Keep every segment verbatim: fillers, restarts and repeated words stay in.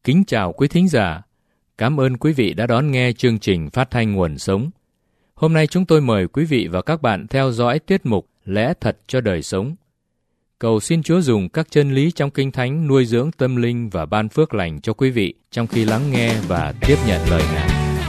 Kính chào quý thính giả. Cảm ơn quý vị đã đón nghe chương trình phát thanh Nguồn Sống. Hôm nay chúng tôi mời quý vị và các bạn theo dõi tiết mục Lẽ Thật cho Đời Sống. Cầu xin Chúa dùng các chân lý trong Kinh Thánh nuôi dưỡng tâm linh và ban phước lành cho quý vị trong khi lắng nghe và tiếp nhận lời Ngài.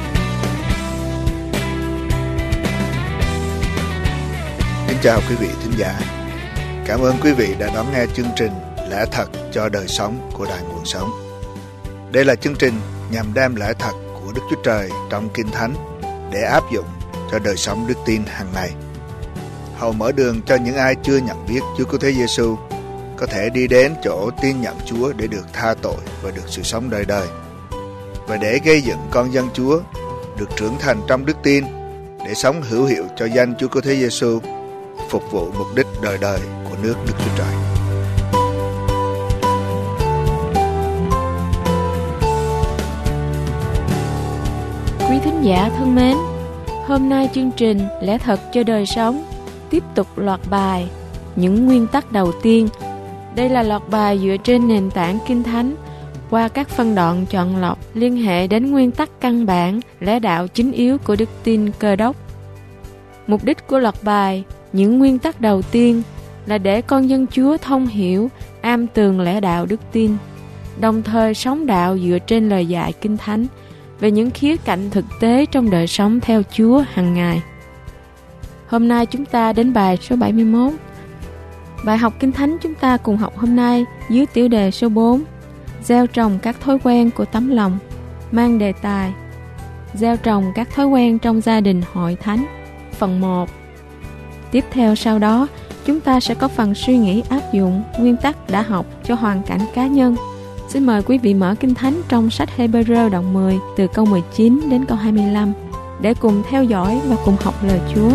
Kính chào quý vị thính giả. Cảm ơn quý vị đã đón nghe chương trình Lẽ Thật cho Đời Sống của Đài Nguồn Sống. Đây là chương trình nhằm đem lẽ thật của Đức Chúa Trời trong Kinh Thánh để áp dụng cho đời sống đức tin hàng ngày. Hầu mở đường cho những ai chưa nhận biết Chúa Cứu Thế Giêsu có thể đi đến chỗ tin nhận Chúa để được tha tội và được sự sống đời đời. Và để gây dựng con dân Chúa được trưởng thành trong đức tin để sống hữu hiệu cho danh Chúa Cứu Thế Giêsu, phục vụ mục đích đời đời của nước Đức Chúa Trời. Quý thính giả thân mến, hôm nay chương trình Lẽ Thật cho Đời Sống tiếp tục loạt bài Những nguyên tắc đầu tiên. Đây là loạt bài dựa trên nền tảng Kinh Thánh qua các phân đoạn chọn lọc liên hệ đến nguyên tắc căn bản, lẽ đạo chính yếu của đức tin Cơ Đốc. Mục đích của loạt bài Những nguyên tắc đầu tiên là để con dân Chúa thông hiểu, am tường lẽ đạo đức tin, đồng thời sống đạo dựa trên lời dạy Kinh Thánh về những khía cạnh thực tế trong đời sống theo Chúa hàng ngày. Hôm nay chúng ta đến bài số bảy mươi mốt. Bài học Kinh Thánh chúng ta cùng học hôm nay dưới tiểu đề số bốn, gieo trồng các thói quen của tấm lòng, mang đề tài gieo trồng các thói quen trong gia đình hội thánh, phần một. Tiếp theo sau đó, chúng ta sẽ có phần suy nghĩ áp dụng nguyên tắc đã học cho hoàn cảnh cá nhân. Xin mời quý vị mở Kinh Thánh trong sách Hê-bơ-rơ đoạn mười từ câu mười chín đến câu hai mươi lăm để cùng theo dõi và cùng học lời Chúa.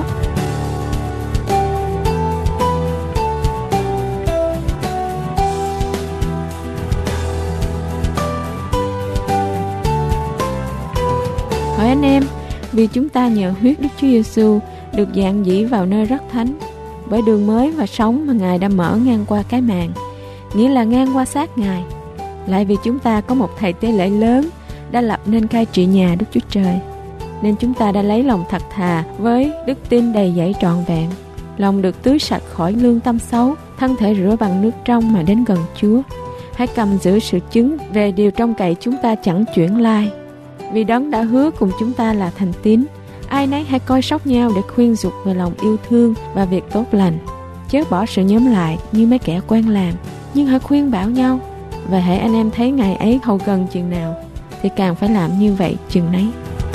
Hỏi anh em, vì chúng ta nhờ huyết Đức Chúa Giêsu được dạn dĩ vào nơi rất thánh bởi đường mới và sống mà Ngài đã mở ngang qua cái màn, nghĩa là ngang qua xác Ngài. Lại vì chúng ta có một thầy tế lễ lớn đã lập nên cai trị nhà Đức Chúa Trời, nên chúng ta đã lấy lòng thật thà với đức tin đầy dẫy trọn vẹn, lòng được tưới sạch khỏi lương tâm xấu, thân thể rửa bằng nước trong mà đến gần Chúa. Hãy cầm giữ sự chứng về điều trông cậy chúng ta chẳng chuyển lai, vì Đấng đã hứa cùng chúng ta là thành tín. Ai nấy hãy coi sóc nhau để khuyên dục về lòng yêu thương và việc tốt lành, chớ bỏ sự nhóm lại như mấy kẻ quen làm, nhưng hãy khuyên bảo nhau. Và hãy anh em thấy ngày ấy hầu gần chừng nào thì càng phải làm như vậy chừng nấy.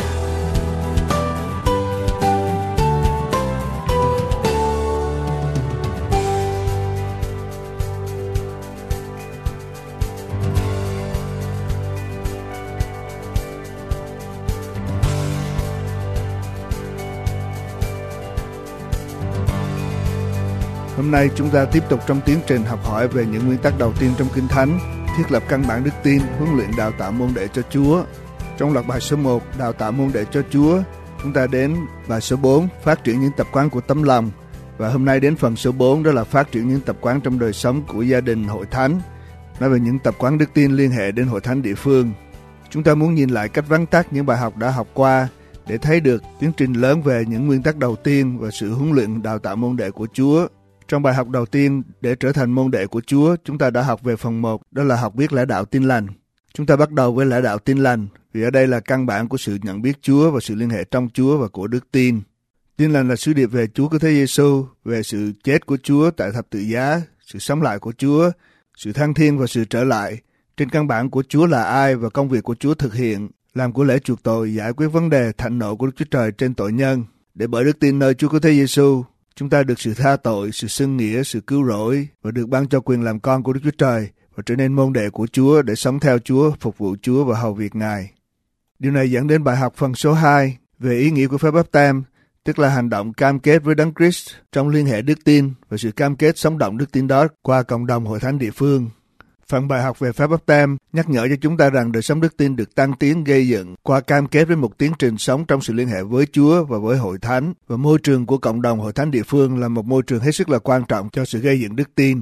Hôm nay chúng ta tiếp tục trong tiến trình học hỏi về những nguyên tắc đầu tiên trong Kinh Thánh, thiết lập căn bản đức tin, huấn luyện đào tạo môn đệ cho Chúa. Trong loạt bài số một, đào tạo môn đệ cho Chúa, chúng ta đến bài số bốn, phát triển những tập quán của tấm lòng. Và hôm nay đến phần số bốn, đó là phát triển những tập quán trong đời sống của gia đình hội thánh, nói về những tập quán đức tin liên hệ đến hội thánh địa phương. Chúng ta muốn nhìn lại cách vắn tắt những bài học đã học qua để thấy được tiến trình lớn về những nguyên tắc đầu tiên và sự huấn luyện đào tạo môn đệ của Chúa. Trong bài học đầu tiên, để trở thành môn đệ của Chúa, chúng ta đã học về phần một, đó là học biết lẽ đạo tin lành. Chúng ta bắt đầu với lẽ đạo tin lành, vì ở đây là căn bản của sự nhận biết Chúa và sự liên hệ trong Chúa và của đức tin. Tin lành là sứ điệp về Chúa Cứu Thế Giêsu, về sự chết của Chúa tại thập tự giá, sự sống lại của Chúa, sự thăng thiên và sự trở lại. Trên căn bản của Chúa là ai và công việc của Chúa thực hiện, làm của lễ chuộc tội, giải quyết vấn đề thạnh nộ của Đức Chúa Trời trên tội nhân. Để bởi đức tin nơi Chúa Cứu Thế Giêsu, chúng ta được sự tha tội, sự xưng nghĩa, sự cứu rỗi và được ban cho quyền làm con của Đức Chúa Trời và trở nên môn đệ của Chúa để sống theo Chúa, phục vụ Chúa và hầu việc Ngài. Điều này dẫn đến bài học phần số hai về ý nghĩa của phép báp têm, tức là hành động cam kết với Đấng Christ trong liên hệ đức tin và sự cam kết sống động đức tin đó qua cộng đồng hội thánh địa phương. Phần bài học về phép báp têm nhắc nhở cho chúng ta rằng đời sống đức tin được tăng tiến gây dựng qua cam kết với một tiến trình sống trong sự liên hệ với Chúa và với hội thánh, và môi trường của cộng đồng hội thánh địa phương là một môi trường hết sức là quan trọng cho sự gây dựng đức tin.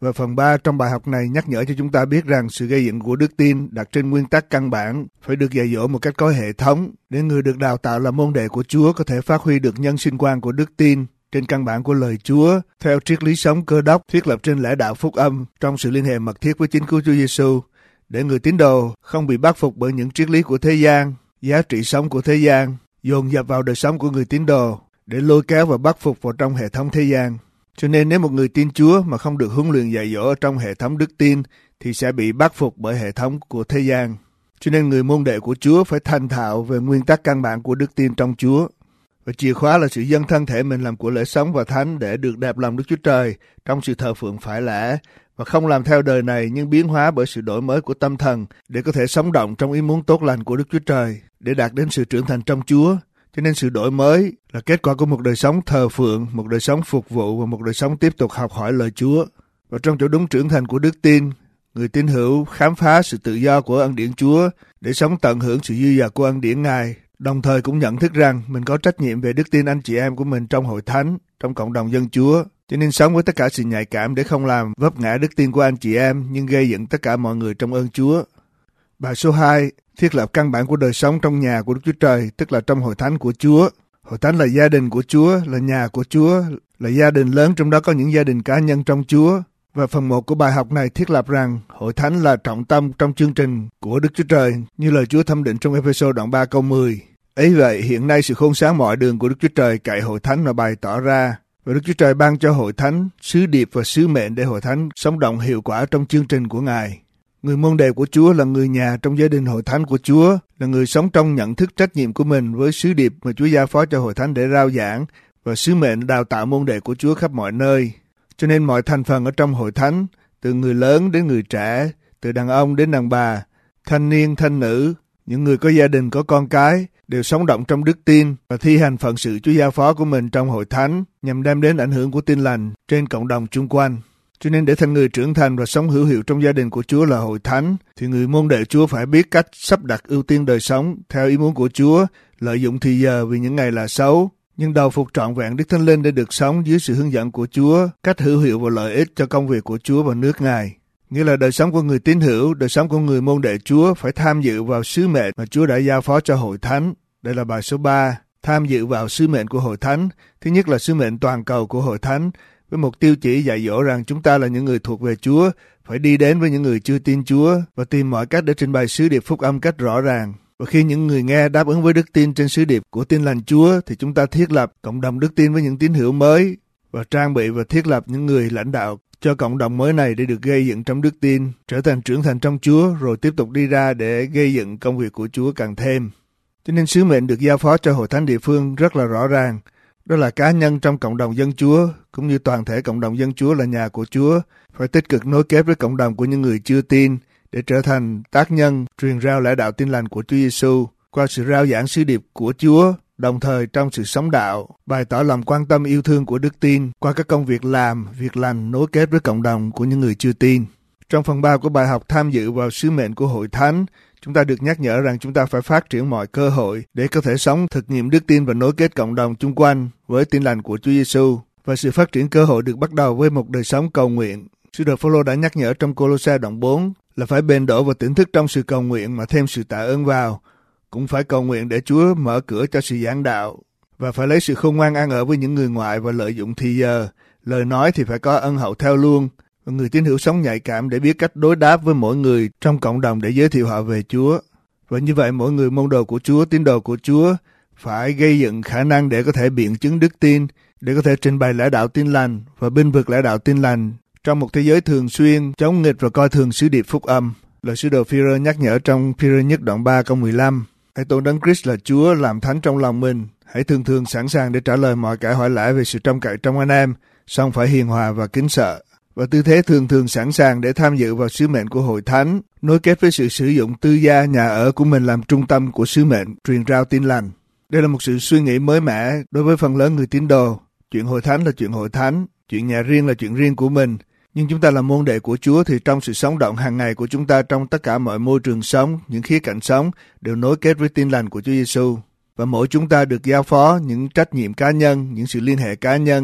Và phần ba trong bài học này nhắc nhở cho chúng ta biết rằng sự gây dựng của đức tin đặt trên nguyên tắc căn bản phải được dạy dỗ một cách có hệ thống để người được đào tạo là môn đệ của Chúa có thể phát huy được nhân sinh quan của đức tin trên căn bản của lời Chúa, theo triết lý sống Cơ Đốc thiết lập trên lẽ đạo phúc âm trong sự liên hệ mật thiết với chính Cứu Chúa Giêsu, để người tín đồ không bị bắt phục bởi những triết lý của thế gian, giá trị sống của thế gian dồn dập vào đời sống của người tín đồ để lôi kéo và bắt phục vào trong hệ thống thế gian. Cho nên nếu một người tin Chúa mà không được huấn luyện dạy dỗ ở trong hệ thống đức tin thì sẽ bị bắt phục bởi hệ thống của thế gian. Cho nên người môn đệ của Chúa phải thành thạo về nguyên tắc căn bản của đức tin trong Chúa. Và chìa khóa là sự dâng thân thể mình làm của lễ sống và thánh để được đẹp lòng Đức Chúa Trời trong sự thờ phượng phải lẽ, và không làm theo đời này nhưng biến hóa bởi sự đổi mới của tâm thần để có thể sống động trong ý muốn tốt lành của Đức Chúa Trời để đạt đến sự trưởng thành trong Chúa. Cho nên sự đổi mới là kết quả của một đời sống thờ phượng, một đời sống phục vụ và một đời sống tiếp tục học hỏi lời Chúa. Và trong chỗ đúng trưởng thành của đức tin, người tín hữu khám phá sự tự do của ân điển Chúa để sống tận hưởng sự dư dật của ân điển Ngài, đồng thời cũng nhận thức rằng mình có trách nhiệm về đức tin anh chị em của mình trong hội thánh, trong cộng đồng dân Chúa. Cho nên sống với tất cả sự nhạy cảm để không làm vấp ngã đức tin của anh chị em, nhưng gây dựng tất cả mọi người trong ơn Chúa. Bài số hai, thiết lập căn bản của đời sống trong nhà của Đức Chúa Trời, tức là trong hội thánh của Chúa. Hội thánh là gia đình của Chúa, là nhà của Chúa, là gia đình lớn, trong đó có những gia đình cá nhân trong Chúa. Và phần một của bài học này thiết lập rằng hội thánh là trọng tâm trong chương trình của Đức Chúa Trời, như lời Chúa thẩm định trong Ê-phê-sô đoạn ba câu mười. Ấy vậy, hiện nay sự khôn sáng mọi đường của Đức Chúa Trời cậy hội thánh mà bày tỏ ra. Và Đức Chúa Trời ban cho hội thánh sứ điệp và sứ mệnh để hội thánh sống động hiệu quả trong chương trình của Ngài. Người môn đệ của Chúa là người nhà trong gia đình hội thánh của Chúa, là người sống trong nhận thức trách nhiệm của mình với sứ điệp mà Chúa giao phó cho hội thánh để rao giảng và sứ mệnh đào tạo môn đệ của Chúa khắp mọi nơi. Cho nên mọi thành phần ở trong hội thánh, từ người lớn đến người trẻ, từ đàn ông đến đàn bà, thanh niên, thanh nữ, những người có gia đình, có con cái, đều sống động trong đức tin và thi hành phận sự Chúa giao phó của mình trong hội thánh nhằm đem đến ảnh hưởng của tin lành trên cộng đồng chung quanh. Cho nên để thành người trưởng thành và sống hữu hiệu trong gia đình của Chúa là hội thánh, thì người môn đệ Chúa phải biết cách sắp đặt ưu tiên đời sống theo ý muốn của Chúa, lợi dụng thì giờ vì những ngày là xấu, nhưng đầu phục trọn vẹn Đức Thánh Linh để được sống dưới sự hướng dẫn của Chúa, cách hữu hiệu và lợi ích cho công việc của Chúa và nước Ngài. Nghĩa là đời sống của người tín hữu, đời sống của người môn đệ Chúa phải tham dự vào sứ mệnh mà Chúa đã giao phó cho hội thánh. Đây là bài số ba, tham dự vào sứ mệnh của hội thánh. Thứ nhất là sứ mệnh toàn cầu của hội thánh, với một tiêu chỉ dạy dỗ rằng chúng ta là những người thuộc về Chúa, phải đi đến với những người chưa tin Chúa và tìm mọi cách để trình bày sứ điệp phúc âm cách rõ ràng. Và khi những người nghe đáp ứng với đức tin trên sứ điệp của tin lành Chúa, thì chúng ta thiết lập cộng đồng đức tin với những tín hữu mới và trang bị và thiết lập những người lãnh đạo cho cộng đồng mới này để được gây dựng trong đức tin, trở thành trưởng thành trong Chúa, rồi tiếp tục đi ra để gây dựng công việc của Chúa càng thêm. Cho nên sứ mệnh được giao phó cho hội thánh địa phương rất là rõ ràng. Đó là cá nhân trong cộng đồng dân Chúa, cũng như toàn thể cộng đồng dân Chúa là nhà của Chúa, phải tích cực nối kết với cộng đồng của những người chưa tin để trở thành tác nhân truyền rao lẽ đạo tin lành của Chúa Giêsu qua sự rao giảng sứ điệp của Chúa, đồng thời trong sự sống đạo, bày tỏ lòng quan tâm yêu thương của đức tin qua các công việc làm, việc lành nối kết với cộng đồng của những người chưa tin. Trong phần ba của bài học tham dự vào sứ mệnh của hội thánh, chúng ta được nhắc nhở rằng chúng ta phải phát triển mọi cơ hội để có thể sống thực nghiệm đức tin và nối kết cộng đồng chung quanh với tin lành của Chúa Giêsu. Và sự phát triển cơ hội được bắt đầu với một đời sống cầu nguyện. Sứ đồ Phôlô đã nhắc nhở trong Cô-lô-se đoạn bốn là phải bền đổ và tỉnh thức trong sự cầu nguyện mà thêm sự tạ ơn vào. Cũng phải cầu nguyện để Chúa mở cửa cho sự giảng đạo và phải lấy sự khôn ngoan ăn ở với những người ngoại và lợi dụng thì giờ. Lời nói thì phải có ân hậu theo luôn. Và người tín hữu sống nhạy cảm để biết cách đối đáp với mỗi người trong cộng đồng để giới thiệu họ về Chúa. Và như vậy mỗi người môn đồ của Chúa, tín đồ của Chúa phải gây dựng khả năng để có thể biện chứng đức tin, để có thể trình bày lẽ đạo tin lành và binh vực lẽ đạo tin lành trong một thế giới thường xuyên chống nghịch và coi thường sứ điệp phúc âm. Lời sứ đồ Phi-rơ nhắc nhở trong Phi-rơ nhất đoạn ba câu mười lăm: hãy tôn Đấng Christ là Chúa, làm thánh trong lòng mình, hãy thường thường sẵn sàng để trả lời mọi kẻ hỏi lẽ về sự trông cậy trong anh em, song phải hiền hòa và kính sợ. Và tư thế thường thường sẵn sàng để tham dự vào sứ mệnh của hội thánh, nối kết với sự sử dụng tư gia nhà ở của mình làm trung tâm của sứ mệnh truyền rao tin lành. Đây là một sự suy nghĩ mới mẻ đối với phần lớn người tín đồ. Chuyện hội thánh là chuyện hội thánh, chuyện nhà riêng là chuyện riêng của mình. Nhưng chúng ta là môn đệ của Chúa thì trong sự sống động hàng ngày của chúng ta, trong tất cả mọi môi trường sống, những khía cạnh sống đều nối kết với tin lành của Chúa Giêsu. Và mỗi chúng ta được giao phó những trách nhiệm cá nhân, những sự liên hệ cá nhân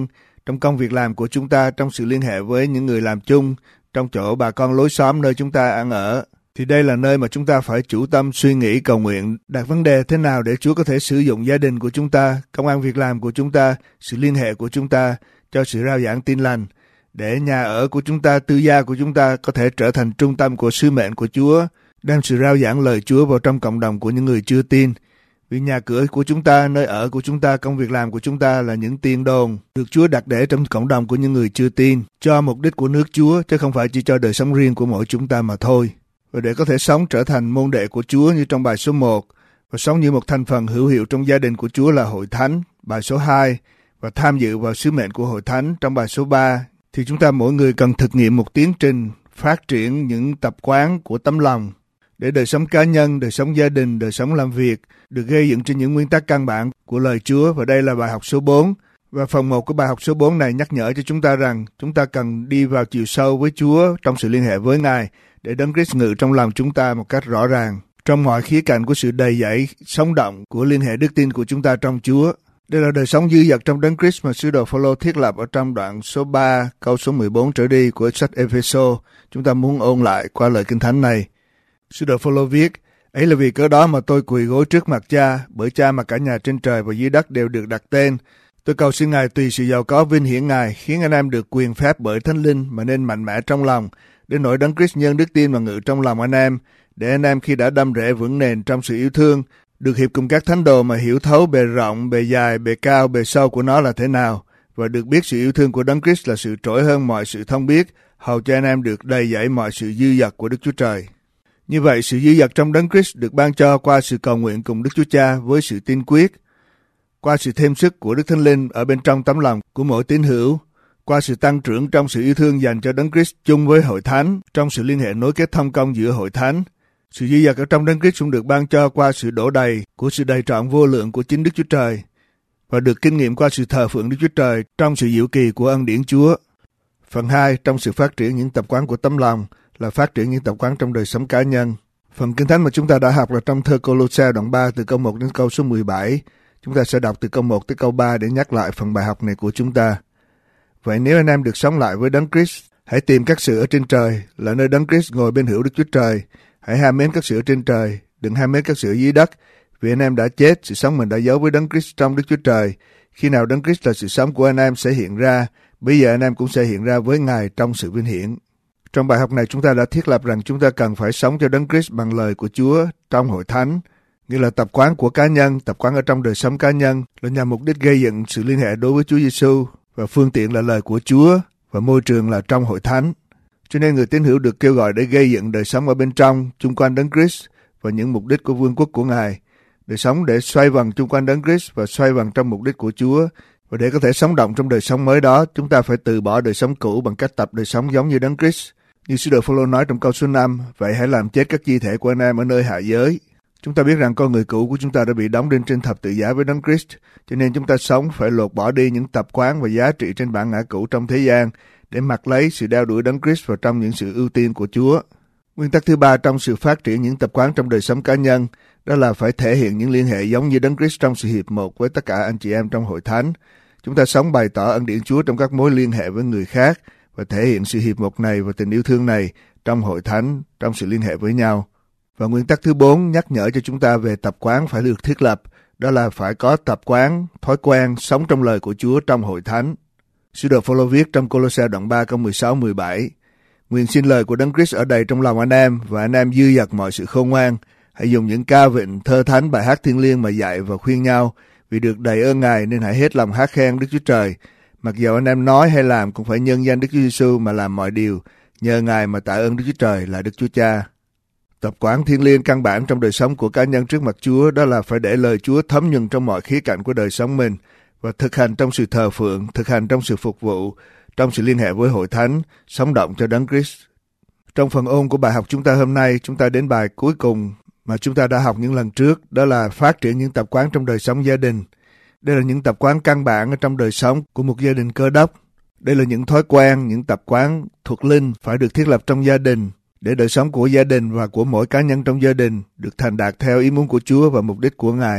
trong công việc làm của chúng ta, trong sự liên hệ với những người làm chung, trong chỗ bà con lối xóm nơi chúng ta ăn ở. Thì đây là nơi mà chúng ta phải chủ tâm suy nghĩ cầu nguyện, đặt vấn đề thế nào để Chúa có thể sử dụng gia đình của chúng ta, công ăn việc làm của chúng ta, sự liên hệ của chúng ta cho sự rao giảng tin lành, để nhà ở của chúng ta, tư gia của chúng ta có thể trở thành trung tâm của sứ mệnh của Chúa, đem sự rao giảng lời Chúa vào trong cộng đồng của những người chưa tin. Vì nhà cửa của chúng ta, nơi ở của chúng ta, công việc làm của chúng ta là những tiền đồn được Chúa đặt để trong cộng đồng của những người chưa tin, cho mục đích của nước Chúa, chứ không phải chỉ cho đời sống riêng của mỗi chúng ta mà thôi. Và để có thể sống trở thành môn đệ của Chúa như trong bài số một, và sống như một thành phần hữu hiệu trong gia đình của Chúa là hội thánh, bài số hai, và tham dự vào sứ mệnh của hội thánh trong bài số ba, thì chúng ta mỗi người cần thực nghiệm một tiến trình phát triển những tập quán của tấm lòng, để đời sống cá nhân, đời sống gia đình, đời sống làm việc được gây dựng trên những nguyên tắc căn bản của lời Chúa. Và đây là bài học số bốn. Và phần một của bài học số bốn này nhắc nhở cho chúng ta rằng chúng ta cần đi vào chiều sâu với Chúa trong sự liên hệ với Ngài, để Đấng Christ ngự trong lòng chúng ta một cách rõ ràng, trong mọi khía cạnh của sự đầy dẫy, sống động của liên hệ đức tin của chúng ta trong Chúa. Đây là đời sống dư dật trong Đấng Christ mà sứ đồ Phôlô thiết lập ở trong đoạn số ba, câu số mười bốn trở đi của sách Ê-phê-sô. Chúng ta muốn ôn lại qua lời Kinh Thánh này. Sứ đồ Phôlô viết: ấy là vì cớ đó mà tôi quỳ gối trước mặt Cha, bởi Cha mà cả nhà trên trời và dưới đất đều được đặt tên. Tôi cầu xin Ngài tùy sự giàu có vinh hiển Ngài, khiến anh em được quyền phép bởi Thánh Linh mà nên mạnh mẽ trong lòng, đến nỗi Đấng Christ nhân đức tin mà ngự trong lòng anh em, để anh em khi đã đâm rễ vững nền trong sự yêu thương, được hiệp cùng các thánh đồ mà hiểu thấu bề rộng, bề dài, bề cao, bề sâu của nó là thế nào, và được biết sự yêu thương của Đấng Christ là sự trỗi hơn mọi sự thông biết, hầu cho anh em được đầy dẫy mọi sự dư dật của Đức Chúa Trời. Như vậy, sự dư dật trong Đấng Christ được ban cho qua sự cầu nguyện cùng Đức Chúa Cha với sự tin quyết, qua sự thêm sức của Đức Thánh Linh ở bên trong tấm lòng của mỗi tín hữu, qua sự tăng trưởng trong sự yêu thương dành cho Đấng Christ chung với hội thánh, trong sự liên hệ nối kết thông công giữa hội thánh. Sự dư dật ở trong Đấng Christ cũng được ban cho qua sự đổ đầy của sự đầy trọn vô lượng của chính Đức Chúa Trời, và được kinh nghiệm qua sự thờ phượng Đức Chúa Trời trong sự diệu kỳ của ân điển Chúa. Phần hai, trong sự phát triển những tập quán của tấm lòng, là phát triển những tập quán trong đời sống cá nhân. Phần Kinh Thánh mà chúng ta đã học là trong thơ Cô-lô-se đoạn ba từ câu một đến câu số mười bảy. Chúng ta sẽ đọc từ câu một tới câu ba để nhắc lại phần bài học này của chúng ta. Vậy nếu anh em được sống lại với Đấng Christ, hãy tìm các sự ở trên trời, là nơi Đấng Christ ngồi bên hữu Đức Chúa Trời. Hãy ham mến các sự ở trên trời, đừng ham mến các sự ở dưới đất. Vì anh em đã chết, sự sống mình đã giấu với Đấng Christ trong Đức Chúa Trời. Khi nào Đấng Christ là sự sống của anh em sẽ hiện ra, bây giờ anh em cũng sẽ hiện ra với Ngài trong sự vinh hiển. Trong bài học này chúng ta đã thiết lập rằng chúng ta cần phải sống cho Đấng Christ bằng lời của Chúa trong hội thánh, nghĩa là tập quán của cá nhân, tập quán ở trong đời sống cá nhân là nhằm mục đích gây dựng sự liên hệ đối với Chúa Giêsu, và phương tiện là lời của Chúa, và môi trường là trong hội thánh. Cho nên người tín hữu được kêu gọi để gây dựng đời sống ở bên trong, chung quanh Đấng Christ và những mục đích của vương quốc của Ngài, đời sống để xoay vần chung quanh Đấng Christ và xoay vần trong mục đích của Chúa. Và để có thể sống động trong đời sống mới đó, chúng ta phải từ bỏ đời sống cũ bằng cách tập đời sống giống như Đấng Christ. Như sứ đồ Phôlô nói trong câu số năm, vậy hãy làm chết các chi thể của anh em ở nơi hạ giới. Chúng ta biết rằng con người cũ của chúng ta đã bị đóng đinh trên thập tự giá với Đấng Christ, cho nên chúng ta sống phải lột bỏ đi những tập quán và giá trị trên bản ngã cũ trong thế gian, để mặc lấy sự đeo đuổi Đấng Christ vào trong những sự ưu tiên của Chúa. Nguyên tắc thứ ba trong sự phát triển những tập quán trong đời sống cá nhân, đó là phải thể hiện những liên hệ giống như Đấng Christ trong sự hiệp một với tất cả anh chị em trong hội thánh. Chúng ta sống bày tỏ ân điển Chúa trong các mối liên hệ với người khác, và thể hiện sự hiệp một này và tình yêu thương này trong hội thánh, trong sự liên hệ với nhau. Và nguyên tắc thứ bốn nhắc nhở cho chúng ta về tập quán phải được thiết lập, đó là phải có tập quán, thói quen sống trong lời của Chúa trong hội thánh. Sứ đồ Phôlô viết trong Cô-lô-se đoạn ba câu mười sáu mười bảy: Nguyện xin lời của Đấng Christ ở đầy trong lòng anh em, và anh em dư dật mọi sự khôn ngoan. Hãy dùng những ca vịnh, thơ thánh, bài hát thiêng liêng mà dạy và khuyên nhau, vì được đầy ơn Ngài nên hãy hết lòng hát khen Đức Chúa Trời. Mặc dầu anh em nói hay làm cũng phải nhân danh Đức Chúa Giêsu mà làm mọi điều, nhờ Ngài mà tạ ơn Đức Chúa Trời là Đức Chúa Cha. Tập quán thiêng liêng căn bản trong đời sống của cá nhân trước mặt Chúa, đó là phải để lời Chúa thấm nhuần trong mọi khía cạnh của đời sống mình, và thực hành trong sự thờ phượng, thực hành trong sự phục vụ, trong sự liên hệ với hội thánh, sống động cho Đấng Christ. Trong phần ôn của bài học chúng ta hôm nay, chúng ta đến bài cuối cùng mà chúng ta đã học những lần trước, đó là phát triển những tập quán trong đời sống gia đình. Đây là những tập quán căn bản ở trong đời sống của một gia đình Cơ Đốc. Đây là những thói quen, những tập quán thuộc linh phải được thiết lập trong gia đình, để đời sống của gia đình và của mỗi cá nhân trong gia đình được thành đạt theo ý muốn của Chúa và mục đích của Ngài.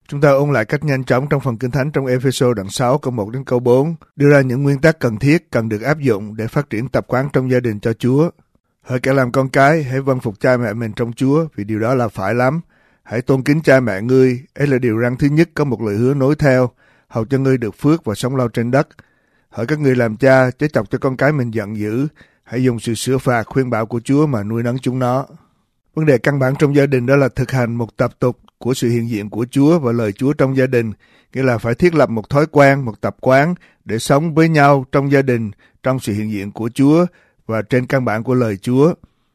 Chúng ta ôn lại cách nhanh chóng trong phần Kinh Thánh trong Ê-phê-sô đoạn sáu câu một đến câu bốn, đưa ra những nguyên tắc cần thiết cần được áp dụng để phát triển tập quán trong gia đình cho Chúa. Hỡi kẻ làm con cái, hãy vâng phục cha mẹ mình trong Chúa, vì điều đó là phải lắm. Hãy tôn kính cha mẹ ngươi, ấy là điều răn thứ nhất có một lời hứa nối theo, hầu cho ngươi được phước và sống lâu trên đất. Hỡi các ngươi làm cha, chớ chọc cho con cái mình giận dữ, hãy dùng sự sửa phạt khuyên bảo của Chúa mà nuôi nấng chúng nó. Vấn đề căn bản trong gia đình đó là thực hành một tập tục của sự hiện diện của Chúa và lời Chúa trong gia đình, nghĩa là phải thiết lập một thói quen, một tập quán để sống với nhau trong gia đình, trong sự hiện diện của Chúa và trên căn bản của lời Chúa.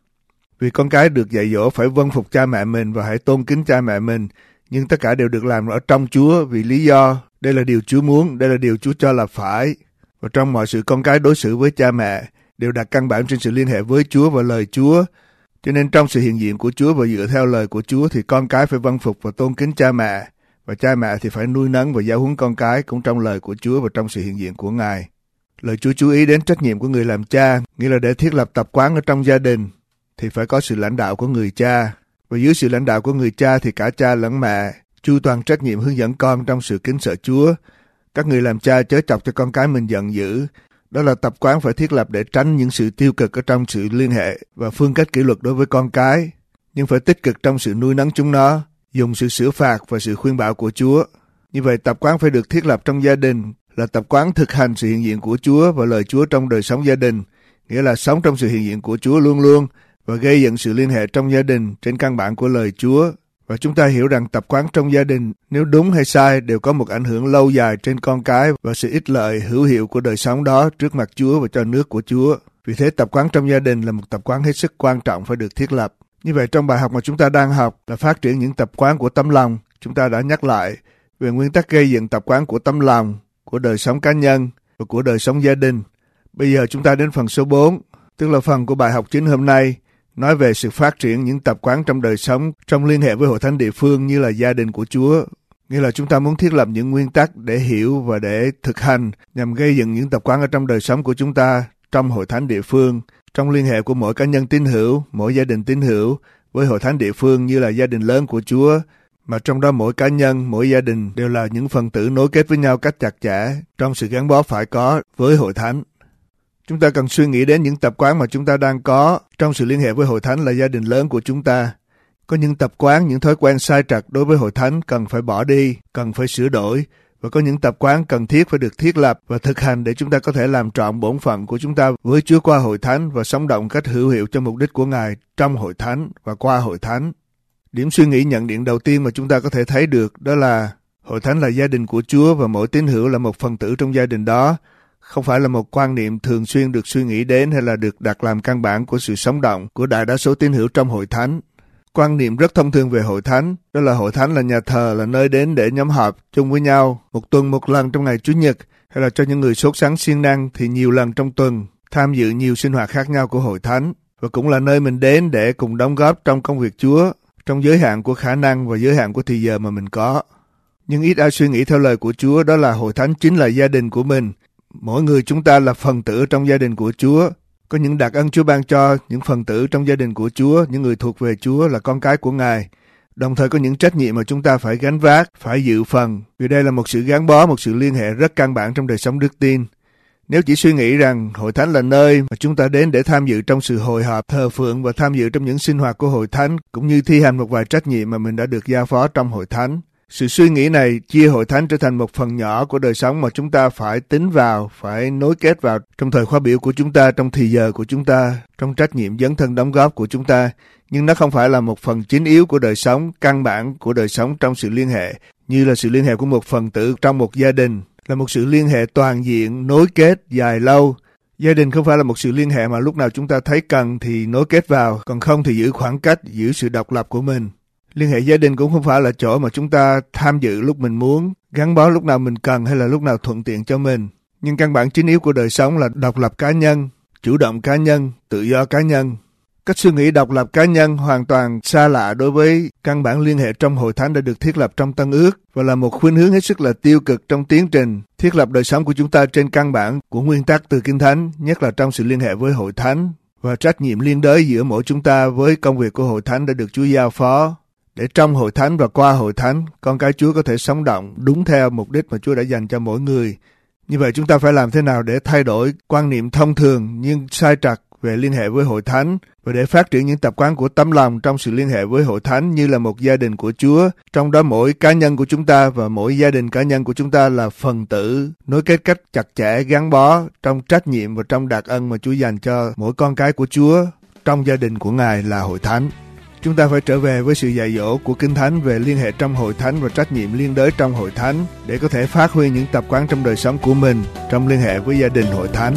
Vì con cái được dạy dỗ phải vâng phục cha mẹ mình và hãy tôn kính cha mẹ mình, nhưng tất cả đều được làm ở trong Chúa vì lý do đây là điều Chúa muốn, đây là điều Chúa cho là phải. Và trong mọi sự con cái đối xử với cha mẹ đều đặt căn bản trên sự liên hệ với Chúa và lời Chúa. Cho nên trong sự hiện diện của Chúa và dựa theo lời của Chúa thì con cái phải vâng phục và tôn kính cha mẹ, và cha mẹ thì phải nuôi nấng và giáo huấn con cái cũng trong lời của Chúa và trong sự hiện diện của Ngài. Lời Chúa chú ý đến trách nhiệm của người làm cha, nghĩa là để thiết lập tập quán ở trong gia đình thì phải có sự lãnh đạo của người cha, và dưới sự lãnh đạo của người cha thì cả cha lẫn mẹ chu toàn trách nhiệm hướng dẫn con trong sự kính sợ Chúa. Các người làm cha chớ chọc cho con cái mình giận dữ. Đó là tập quán phải thiết lập để tránh những sự tiêu cực ở trong sự liên hệ và phương cách kỷ luật đối với con cái, nhưng phải tích cực trong sự nuôi nấng chúng nó, dùng sự sửa phạt và sự khuyên bảo của Chúa. Như vậy, tập quán phải được thiết lập trong gia đình là tập quán thực hành sự hiện diện của Chúa và lời Chúa trong đời sống gia đình, nghĩa là sống trong sự hiện diện của Chúa luôn luôn và gây dựng sự liên hệ trong gia đình trên căn bản của lời Chúa. Và chúng ta hiểu rằng tập quán trong gia đình, nếu đúng hay sai, đều có một ảnh hưởng lâu dài trên con cái và sự ích lợi hữu hiệu của đời sống đó trước mặt Chúa và cho nước của Chúa. Vì thế, tập quán trong gia đình là một tập quán hết sức quan trọng phải được thiết lập. Như vậy, trong bài học mà chúng ta đang học là phát triển những tập quán của tấm lòng, chúng ta đã nhắc lại về nguyên tắc gây dựng tập quán của tấm lòng, của đời sống cá nhân và của đời sống gia đình. Bây giờ chúng ta đến phần số bốn, tức là phần của bài học chính hôm nay, nói về sự phát triển những tập quán trong đời sống trong liên hệ với hội thánh địa phương như là gia đình của Chúa. Nghĩa là chúng ta muốn thiết lập những nguyên tắc để hiểu và để thực hành nhằm gây dựng những tập quán ở trong đời sống của chúng ta trong hội thánh địa phương, trong liên hệ của mỗi cá nhân tín hữu, mỗi gia đình tín hữu với hội thánh địa phương như là gia đình lớn của Chúa, mà trong đó mỗi cá nhân, mỗi gia đình đều là những phần tử nối kết với nhau cách chặt chẽ trong sự gắn bó phải có với hội thánh. Chúng ta cần suy nghĩ đến những tập quán mà chúng ta đang có trong sự liên hệ với hội thánh là gia đình lớn của chúng ta. Có những tập quán, những thói quen sai trật đối với hội thánh cần phải bỏ đi, cần phải sửa đổi, và có những tập quán cần thiết phải được thiết lập và thực hành để chúng ta có thể làm trọn bổn phận của chúng ta với Chúa qua hội thánh và sống động cách hữu hiệu cho mục đích của Ngài trong hội thánh và qua hội thánh. Điểm suy nghĩ nhận định đầu tiên mà chúng ta có thể thấy được đó là hội thánh là gia đình của Chúa và mỗi tín hữu là một phần tử trong gia đình đó. Không phải là một quan niệm thường xuyên được suy nghĩ đến hay là được đặt làm căn bản của sự sống động của đại đa số tín hữu trong hội thánh. Quan niệm rất thông thường về hội thánh, đó là hội thánh là nhà thờ, là nơi đến để nhóm họp chung với nhau một tuần một lần trong ngày Chủ nhật, hay là cho những người sốt sắng siêng năng thì nhiều lần trong tuần, tham dự nhiều sinh hoạt khác nhau của hội thánh, và cũng là nơi mình đến để cùng đóng góp trong công việc Chúa, trong giới hạn của khả năng và giới hạn của thời giờ mà mình có. Nhưng ít ai suy nghĩ theo lời của Chúa, đó là hội thánh chính là gia đình của mình. Mỗi người chúng ta là phần tử trong gia đình của Chúa. Có những đặc ân Chúa ban cho những phần tử trong gia đình của Chúa, những người thuộc về Chúa là con cái của Ngài. Đồng thời có những trách nhiệm mà chúng ta phải gánh vác, phải dự phần. Vì đây là một sự gắn bó, một sự liên hệ rất căn bản trong đời sống đức tin. Nếu chỉ suy nghĩ rằng hội thánh là nơi mà chúng ta đến để tham dự trong sự hội họp, thờ phượng và tham dự trong những sinh hoạt của hội thánh, cũng như thi hành một vài trách nhiệm mà mình đã được giao phó trong hội thánh. Sự suy nghĩ này chia hội thánh trở thành một phần nhỏ của đời sống mà chúng ta phải tính vào, phải nối kết vào trong thời khóa biểu của chúng ta, trong thì giờ của chúng ta, trong trách nhiệm dấn thân đóng góp của chúng ta. Nhưng nó không phải là một phần chính yếu của đời sống, căn bản của đời sống trong sự liên hệ, như là sự liên hệ của một phần tử trong một gia đình, là một sự liên hệ toàn diện, nối kết, dài lâu. Gia đình không phải là một sự liên hệ mà lúc nào chúng ta thấy cần thì nối kết vào, còn không thì giữ khoảng cách, giữ sự độc lập của mình. Liên hệ gia đình cũng không phải là chỗ mà chúng ta tham dự lúc mình muốn, gắn bó lúc nào mình cần hay là lúc nào thuận tiện cho mình. Nhưng căn bản chính yếu của đời sống là độc lập cá nhân, chủ động cá nhân, tự do cá nhân. Cách suy nghĩ độc lập cá nhân hoàn toàn xa lạ đối với căn bản liên hệ trong hội thánh đã được thiết lập trong Tân Ước và là một khuynh hướng hết sức là tiêu cực trong tiến trình thiết lập đời sống của chúng ta trên căn bản của nguyên tắc từ Kinh Thánh, nhất là trong sự liên hệ với hội thánh và trách nhiệm liên đới giữa mỗi chúng ta với công việc của hội thánh đã được Chúa giao phó. để trong hội thánh và qua hội thánh, con cái Chúa có thể sống động đúng theo mục đích mà Chúa đã dành cho mỗi người. Như vậy chúng ta phải làm thế nào để thay đổi quan niệm thông thường nhưng sai trật về liên hệ với hội thánh và để phát triển những tập quán của tấm lòng trong sự liên hệ với hội thánh như là một gia đình của Chúa, trong đó mỗi cá nhân của chúng ta và mỗi gia đình cá nhân của chúng ta là phần tử nối kết cách chặt chẽ gắn bó trong trách nhiệm và trong đặc ân mà Chúa dành cho mỗi con cái của Chúa trong gia đình của Ngài là hội thánh. Chúng ta phải trở về với sự dạy dỗ của Kinh Thánh về liên hệ trong hội thánh và trách nhiệm liên đới trong hội thánh để có thể phát huy những tập quán trong đời sống của mình trong liên hệ với gia đình hội thánh.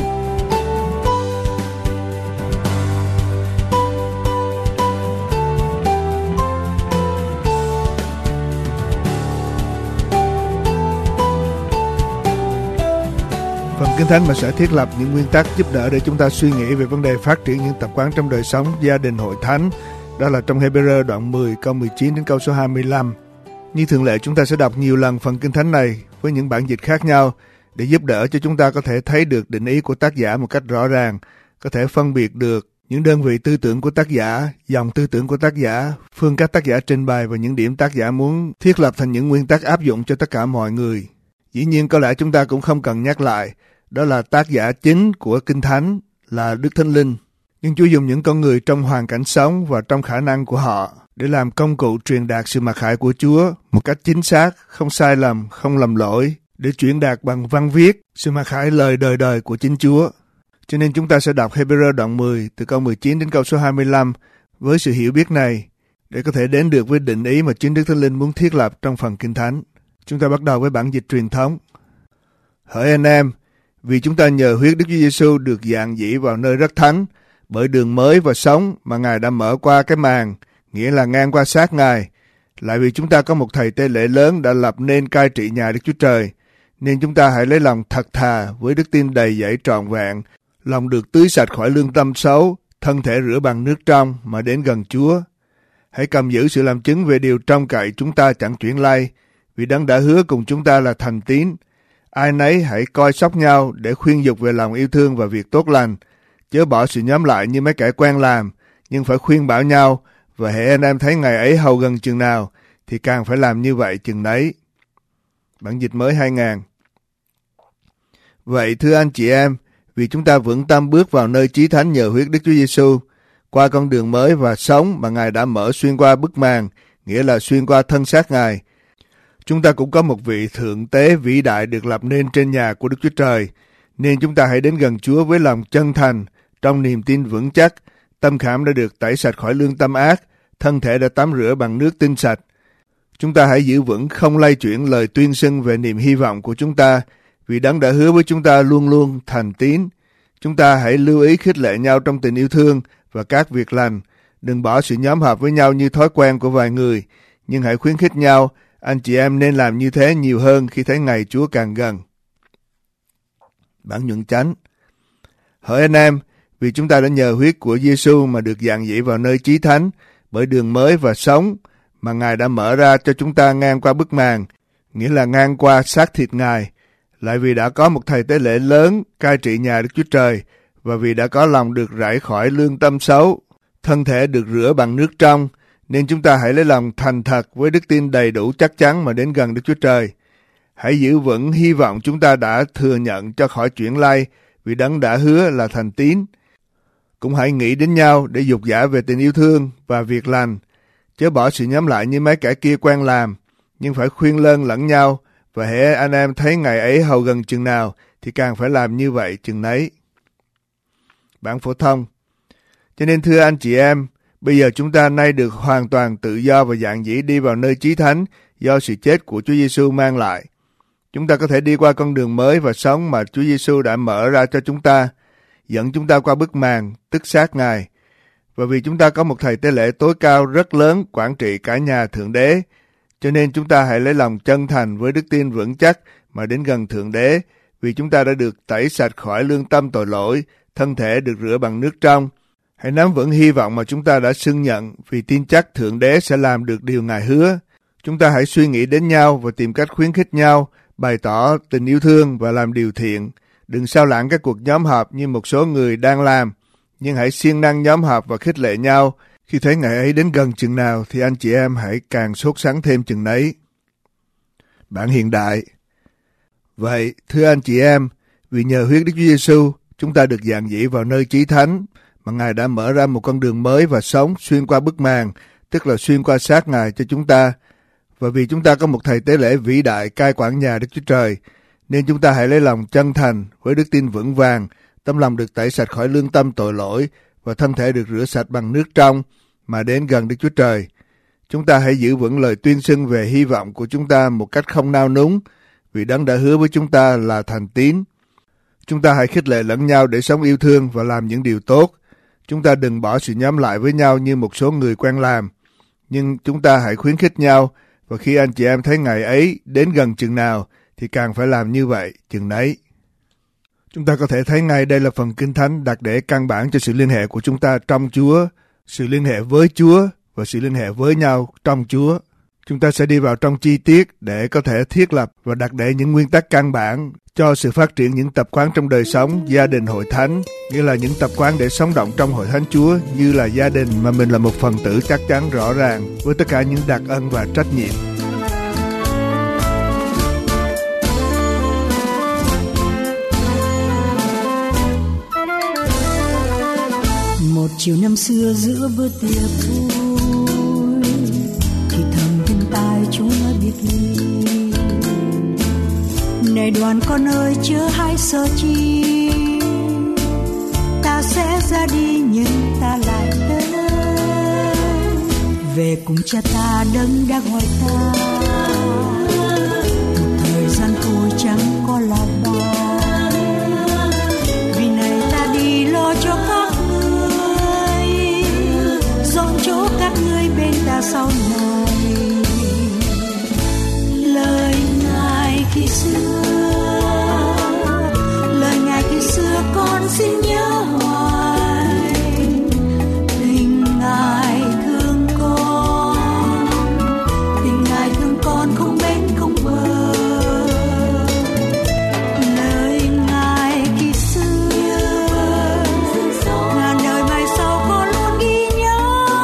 Phần Kinh Thánh mà sẽ thiết lập những nguyên tắc giúp đỡ để chúng ta suy nghĩ về vấn đề phát triển những tập quán trong đời sống gia đình hội thánh. Đó là trong Hê-bê-rơ đoạn mười câu mười chín đến câu số hai mươi lăm. Như thường lệ chúng ta sẽ đọc nhiều lần phần Kinh Thánh này với những bản dịch khác nhau để giúp đỡ cho chúng ta có thể thấy được định ý của tác giả một cách rõ ràng, có thể phân biệt được những đơn vị tư tưởng của tác giả, dòng tư tưởng của tác giả, phương cách tác giả trình bày và những điểm tác giả muốn thiết lập thành những nguyên tắc áp dụng cho tất cả mọi người. Dĩ nhiên có lẽ chúng ta cũng không cần nhắc lại, đó là tác giả chính của Kinh Thánh là Đức Thánh Linh. Nhưng Chúa dùng những con người trong hoàn cảnh sống và trong khả năng của họ để làm công cụ truyền đạt sự mặc khải của Chúa một cách chính xác, không sai lầm, không lầm lỗi, để truyền đạt bằng văn viết sự mặc khải lời đời đời của chính Chúa. Cho nên chúng ta sẽ đọc Hê-bê-rơ đoạn mười từ câu mười chín đến câu số hai mươi lăm với sự hiểu biết này để có thể đến được với định ý mà chính Đức Thánh Linh muốn thiết lập trong phần Kinh Thánh. Chúng ta bắt đầu với bản dịch truyền thống. Hỡi anh em, vì chúng ta nhờ huyết Đức Chúa Giêsu được dạng dĩ vào nơi rất thánh, bởi đường mới và sống mà Ngài đã mở qua cái màn, nghĩa là ngang qua xác Ngài. Lại vì chúng ta có một thầy tế lễ lớn đã lập nên cai trị nhà Đức Chúa Trời, nên chúng ta hãy lấy lòng thật thà với đức tin đầy dẫy trọn vẹn, lòng được tưới sạch khỏi lương tâm xấu, thân thể rửa bằng nước trong mà đến gần Chúa. Hãy cầm giữ sự làm chứng về điều trông cậy chúng ta chẳng chuyển lay, vì Đấng đã hứa cùng chúng ta là thành tín. Ai nấy hãy coi sóc nhau để khuyên dục về lòng yêu thương và việc tốt lành, chớ bỏ sự nhóm lại như mấy kẻ quen làm, nhưng phải khuyên bảo nhau, và hễ anh em thấy ngày ấy hầu gần chừng nào, thì càng phải làm như vậy chừng đấy. Bản dịch mới hai nghìn. Vậy thưa anh chị em, vì chúng ta vững tâm bước vào nơi chí thánh nhờ huyết Đức Chúa Giêsu, qua con đường mới và sống mà Ngài đã mở xuyên qua bức màn, nghĩa là xuyên qua thân xác Ngài. Chúng ta cũng có một vị thượng tế vĩ đại được lập nên trên nhà của Đức Chúa Trời, nên chúng ta hãy đến gần Chúa với lòng chân thành, trong niềm tin vững chắc, tâm khảm đã được tẩy sạch khỏi lương tâm ác, thân thể đã tắm rửa bằng nước tinh sạch. Chúng ta hãy giữ vững không lay chuyển lời tuyên xưng về niềm hy vọng của chúng ta, vì Đấng đã hứa với chúng ta luôn luôn thành tín. Chúng ta hãy lưu ý khích lệ nhau trong tình yêu thương và các việc lành, đừng bỏ sự nhóm họp với nhau như thói quen của vài người, nhưng hãy khuyến khích nhau. Anh chị em nên làm như thế nhiều hơn khi thấy ngày Chúa càng gần. Bản nhuận chánh. Hỡi anh em, vì chúng ta đã nhờ huyết của Giêsu mà được dạng dĩ vào nơi chí thánh, bởi đường mới và sống mà Ngài đã mở ra cho chúng ta ngang qua bức màn, nghĩa là ngang qua xác thịt Ngài. Lại vì đã có một thầy tế lễ lớn cai trị nhà Đức Chúa Trời, và vì đã có lòng được rải khỏi lương tâm xấu, thân thể được rửa bằng nước trong, nên chúng ta hãy lấy lòng thành thật với đức tin đầy đủ chắc chắn mà đến gần Đức Chúa Trời. Hãy giữ vững hy vọng chúng ta đã thừa nhận cho khỏi chuyển lay, vì Đấng đã hứa là thành tín. Cũng hãy nghĩ đến nhau để dục dã về tình yêu thương và việc lành, chớ bỏ sự nhóm lại như mấy kẻ kia quen làm, nhưng phải khuyên lơn lẫn nhau, và hễ anh em thấy ngày ấy hầu gần chừng nào, thì càng phải làm như vậy chừng nấy. Bản phổ thông. Cho nên thưa anh chị em, bây giờ chúng ta nay được hoàn toàn tự do và dạng dĩ đi vào nơi chí thánh do sự chết của Chúa Giêsu mang lại. Chúng ta có thể đi qua con đường mới và sống mà Chúa Giêsu đã mở ra cho chúng ta, dẫn chúng ta qua bức màn, tức xác Ngài. Và vì chúng ta có một thầy tế lễ tối cao rất lớn quản trị cả nhà Thượng Đế, cho nên chúng ta hãy lấy lòng chân thành với đức tin vững chắc mà đến gần Thượng Đế, vì chúng ta đã được tẩy sạch khỏi lương tâm tội lỗi, thân thể được rửa bằng nước trong. Hãy nắm vững hy vọng mà chúng ta đã xưng nhận, vì tin chắc Thượng Đế sẽ làm được điều Ngài hứa. Chúng ta hãy suy nghĩ đến nhau và tìm cách khuyến khích nhau, bày tỏ tình yêu thương và làm điều thiện. Đừng sao lãng các cuộc nhóm họp như một số người đang làm, nhưng hãy siêng năng nhóm họp và khích lệ nhau, Khi thấy ngày ấy đến gần chừng nào thì anh chị em hãy càng sốt sắng thêm chừng nấy. Bản hiện đại. Vậy, thưa anh chị em, vì nhờ huyết Đức Chúa Giêsu, chúng ta được dạn dĩ vào nơi chí thánh mà Ngài đã mở ra một con đường mới và sống xuyên qua bức màn, tức là xuyên qua xác Ngài cho chúng ta. Và vì chúng ta có một thầy tế lễ vĩ đại cai quản nhà Đức Chúa Trời, nên chúng ta hãy lấy lòng chân thành với đức tin vững vàng, tâm lòng được tẩy sạch khỏi lương tâm tội lỗi và thân thể được rửa sạch bằng nước trong mà đến gần Đức Chúa Trời. Chúng ta hãy giữ vững lời tuyên xưng về hy vọng của chúng ta một cách không nao núng, vì Đấng đã hứa với chúng ta là thành tín. Chúng ta hãy khích lệ lẫn nhau để sống yêu thương và làm những điều tốt. Chúng ta đừng bỏ sự nhóm lại với nhau như một số người quen làm, nhưng chúng ta hãy khuyến khích nhau, và khi anh chị em thấy ngày ấy đến gần chừng nào thì càng phải làm như vậy chừng nấy. Chúng ta có thể thấy ngay đây là phần Kinh Thánh đặt để căn bản cho sự liên hệ của chúng ta trong Chúa, sự liên hệ với Chúa và sự liên hệ với nhau trong Chúa. Chúng ta sẽ đi vào trong chi tiết để có thể thiết lập và đặt để những nguyên tắc căn bản cho sự phát triển những tập quán trong đời sống, gia đình hội thánh, nghĩa là những tập quán để sống động trong hội thánh Chúa như là gia đình mà mình là một phần tử chắc chắn rõ ràng với tất cả những đặc ân và trách nhiệm. Một chiều năm xưa giữa bữa tiệc vui, thì thầm bên tai chúng nói biệt ly. Này đoàn con ơi chớ hãy sợ chi, ta sẽ ra đi nhưng ta lại tới, về cùng cha ta Đấng đã gọi ta. Một thời gian thôi chẳng có là bao, vì này ta đi lo cho các dọn chỗ các ngươi bên ta sau này. Lời Ngài khi xưa, lời Ngài khi xưa con xin nhớ hoài. Tình Ngài thương con, tình Ngài thương con không bến không bờ. Lời Ngài khi xưa, ngàn đời mai sau con luôn ghi nhớ.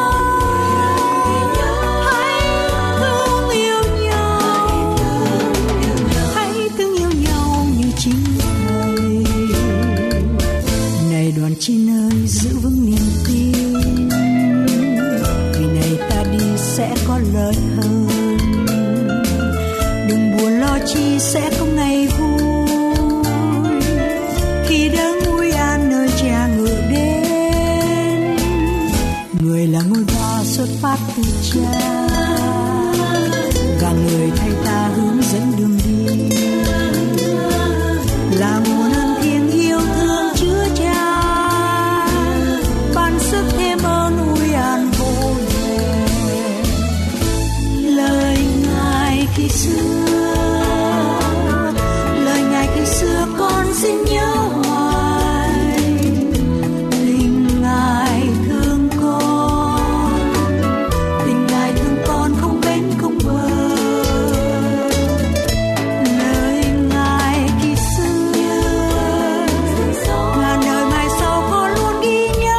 Đoàn chi ơi giữ vững niềm tin, vì này ta đi sẽ có lợi hơn. Đừng buồn lo chi sẽ có ngày vui, khi Đấng vui an nơi cha ngự đến. Người là ngôi ba xuất phát từ cha, và người thay ta hướng dẫn đường đi, là nguồn ơn thiêng yêu thương chứa cha, sức thêm ơn ui an vô bờ. Lời Ngài khi xưa, lời Ngài khi xưa con xin nhớ hoài. Tình Ngài thương con, tình Ngài thương con không bến không bờ. Lời Ngài khi xưa, ngàn đời mai sau con luôn ghi nhớ.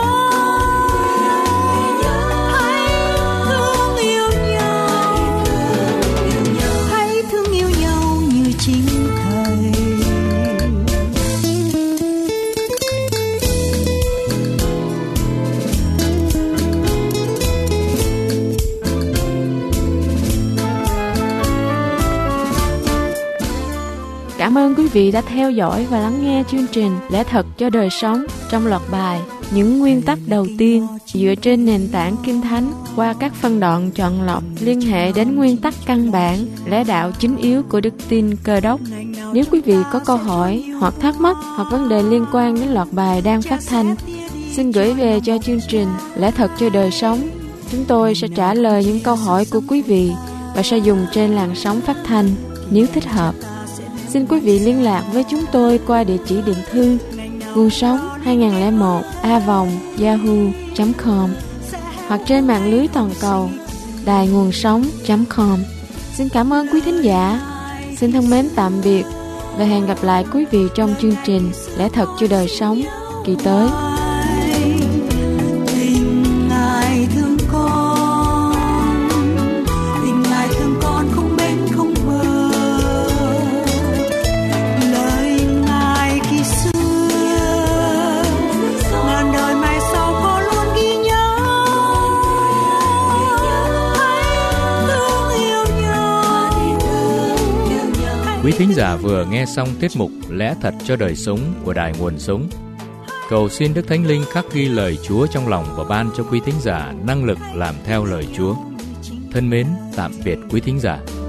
Cảm ơn quý vị đã theo dõi và lắng nghe chương trình Lẽ Thật cho Đời Sống trong loạt bài Những Nguyên Tắc Đầu Tiên dựa trên nền tảng Kinh Thánh qua các phân đoạn chọn lọc liên hệ đến nguyên tắc căn bản, lẽ đạo chính yếu của đức tin Cơ Đốc. Nếu quý vị có câu hỏi hoặc thắc mắc hoặc vấn đề liên quan đến loạt bài đang phát thanh, xin gửi về cho chương trình Lẽ Thật cho Đời Sống. Chúng tôi sẽ trả lời những câu hỏi của quý vị và sẽ dùng trên làn sóng phát thanh nếu thích hợp. Xin quý vị liên lạc với chúng tôi qua địa chỉ điện thư nguồn sống hai không một a vòng yahoo chấm com hoặc trên mạng lưới toàn cầu đài nguồn sống chấm com. Xin cảm ơn quý thính giả. Xin thân mến tạm biệt và hẹn gặp lại quý vị trong chương trình Lẽ Thật cho Đời Sống kỳ tới. Tình Ngài thương Quý thính giả vừa nghe xong tiết mục Lẽ Thật Cho Đời Sống của Đài Nguồn Sống. Cầu xin Đức Thánh Linh khắc ghi lời Chúa trong lòng và ban cho quý thính giả năng lực làm theo lời Chúa. Thân mến, tạm biệt quý thính giả.